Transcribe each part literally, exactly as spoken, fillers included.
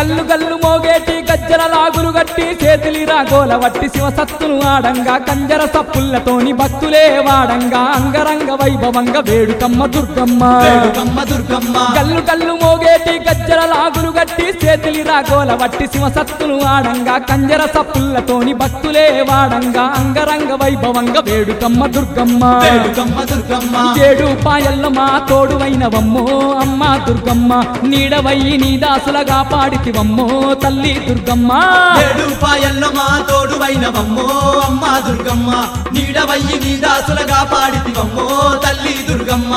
గల్లు గల్లు మోగేటి గజ్జల లాగులు గట్టి చేతిలి రాగోల వట్టి శివసత్తులు ఆడంగా కంజర సప్పుల్లతోని భక్తులే వాడంగా అంగరంగ వైభవంగా వేడుకమ్మ దుర్గమ్మ వేడుకమ్మ దుర్గమ్మ గల్లు గల్లు మోగేటి గజ్జల లాగులు గట్టి చేతిలి రాగోల వట్టి శివసత్తులు ఆడంగా కంజర సప్పుల్లతోని భక్తులే వాడంగా అంగరంగ వైభవంగా వేడుకమ్మ దుర్గమ్మ వేడుకమ్మ దుర్గమ్మ ఏడు పాయల్లమా తోడువైనవమ్మో అమ్మ దుర్గమ్మ నీడవయ్యి నీ దాసులగా పాడితివమ్మో తల్లి దుర్గమ్మ ఏడు పాయల్లమా తోడువైనవమ్మో అమ్మ దుర్గమ్మ నీడవయ్యి నీ దాసులగా పాడితివమ్మో తల్లి దుర్గమ్మ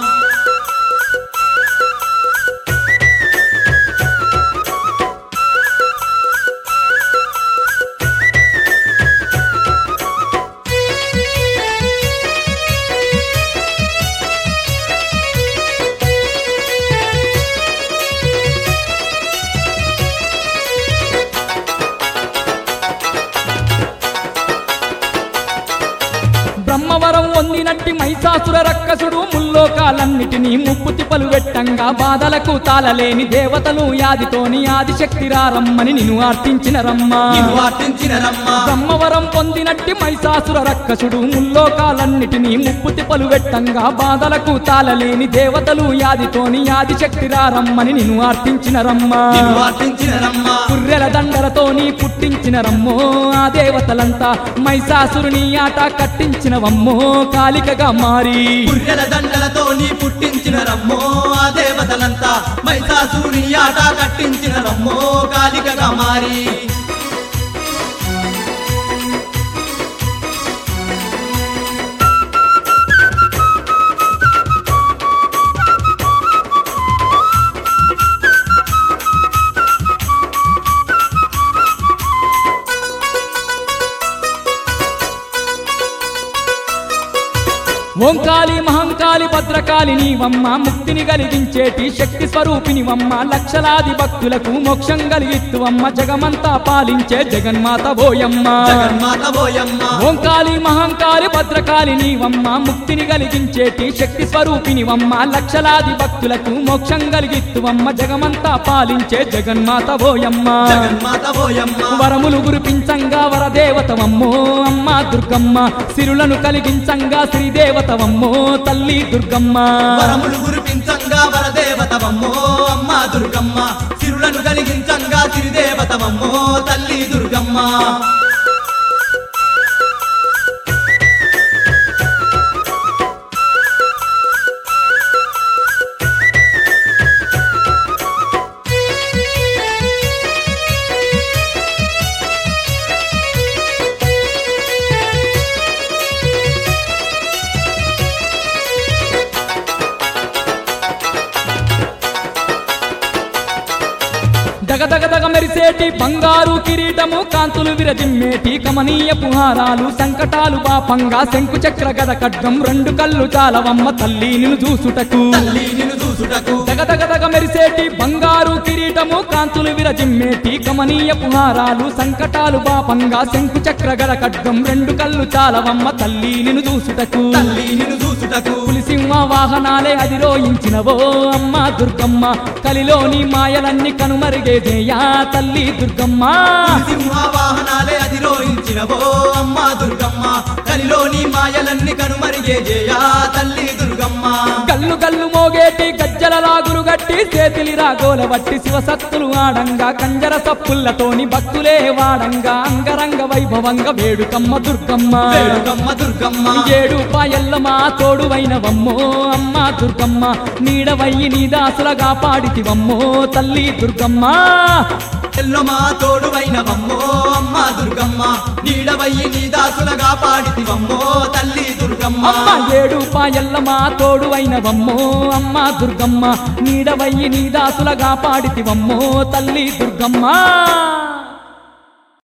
బ్రహ్మవరం వందినట్టి మైసాసుర రక్కసుడు ముల్లోకాలన్నిటినీ ముప్పు తిప్పలు వెట్టంగా బాధలకు తాళలేని దేవతలు యాదితోని ఆదిశక్తి రారమ్మని నిన్ను ఆర్తించిన రమ్మ నిన్ను ఆర్తించిన రమ్మ బ్రహ్మవరం పొందినట్టి మైసాసుర రక్కసుడు ముల్లోకాలన్నిటినీ ముప్పు తిప్పలు వెట్టంగా బాధలకు తాళలేని దేవతలు యాదితోని ఆదిశక్తి రారమ్మని నిన్ను ఆర్తించిన రమ్మ నిన్ను ఆర్తించిన రమ్మ కుర్రెల దండలతోని పుట్టించిన రమ్మో ఆ దేవతలంతా మైసాసురుని ఆట కట్టించినవమ్మో కాలికగా మారి కుర్రెల దండలతో నీ పుట్టించిన రమ్మో ఆ దేవతలంతా మైసాసురుని ఆట కట్టించిన రమ్మో కాలికగా మారి ఓంకాళి మహంకాళి భద్రకాళి నీవమ్మ ముక్తిని కలిగించేటి శక్తి స్వరూపినివమ్మ లక్షలాది భక్తులకు మోక్షం కలిగిత్తువమ్మ జగమంతా పాలించే జగన్మాత ఓయమ్మ జగన్మాత ఓయమ్మ ఓంకాళి మహంకాళి భద్రకాళి నీవమ్మ ముక్తిని కలిగించేటి శక్తి స్వరూపినివమ్మ లక్షలాది భక్తులకు మోక్షం కలిగిత్తువమ్మ జగమంతా పాలించే జగన్మాత ఓయమ్మ జగన్మాత ఓయమ్మ వరములు గురిపించంగా వరదేవతవమ్మో అమ్మ దుర్గమ్మ సిరులను కలిగించంగా శ్రీదేవతవమ్మో తల్లి దుర్గమ్మ వరములు గురిపించంగా వరదేవతవమ్మో అమ్మ దుర్గమ్మ సిరులను కలిగించంగా సిరిదేవతవమ్మో తల్లి దుర్గమ్మ దగదగదగ మెరిసేటి బంగారు కిరీటము కాంతులు విరజిమ్మేటి కమనీయ పుహారాలు సంకటాలు పాపంగా శంకు చక్ర గద ఖడ్గం రెండు కళ్ళు చాలవమ్మ తల్లి నిన్ను చూసుటకు తల్లి నిన్ను చూసుటకు దగదగదగ మెరిసేటి బంగారు కిరీటము కాంతులు విరజిమ్మేటి కమనీయ పుహారాలు సంకటాలు పాపంగా శంకు చక్ర గద ఖడ్గం రెండు కళ్ళు చాలవమ్మ తల్లి నిన్ను చూసుటకు తల్లి నిన్ను చూసుటకు పులిసింహ వాహనాలే అధిరోహించినవో అమ్మ దుర్గమ్మ కలిలోని మాయలన్నీ కనుమరిగేదేయా తల్లి దుర్గమ్మ సింహ వాహనాలే అధిరోహించినవో అమ్మ దుర్గమ్మ కలిలోని మాయలన్నీ కనుమరిగే జయా తల్లి దుర్గమ్మ గల్లు గల్లు మోగేటి గజ్జల లాగులు గట్టి చేతిలి రాగోల వట్టి శివసత్తులు ఆడంగా కంజర సప్పుల్లతోని భక్తులే వాడంగా అంగరంగ వైభవంగా వేడుకమ్మ దుర్గమ్మ వేడుకమ్మ దుర్గమ్మ ఏడు పాయల్లమా తోడువైనవమ్మో అమ్మ దుర్గమ్మ నీడవయ్యి నీ దాసులగా పాడితివమ్మో తల్లి దుర్గమ్మ ఎల్లమా తోడువైనవమ్మో అమ్మ దుర్గమ్మ నీడవయ్యి నీ దాసులగా పాడితివమ్మో తల్లి దుర్గమ్మ అమ్మ ఏడు పాయల్లమా తోడువైనవమ్మో అమ్మ దుర్గమ్మ నీడవయ్యి నీ దాసులగా పాడితివమ్మో తల్లి దుర్గమ్మ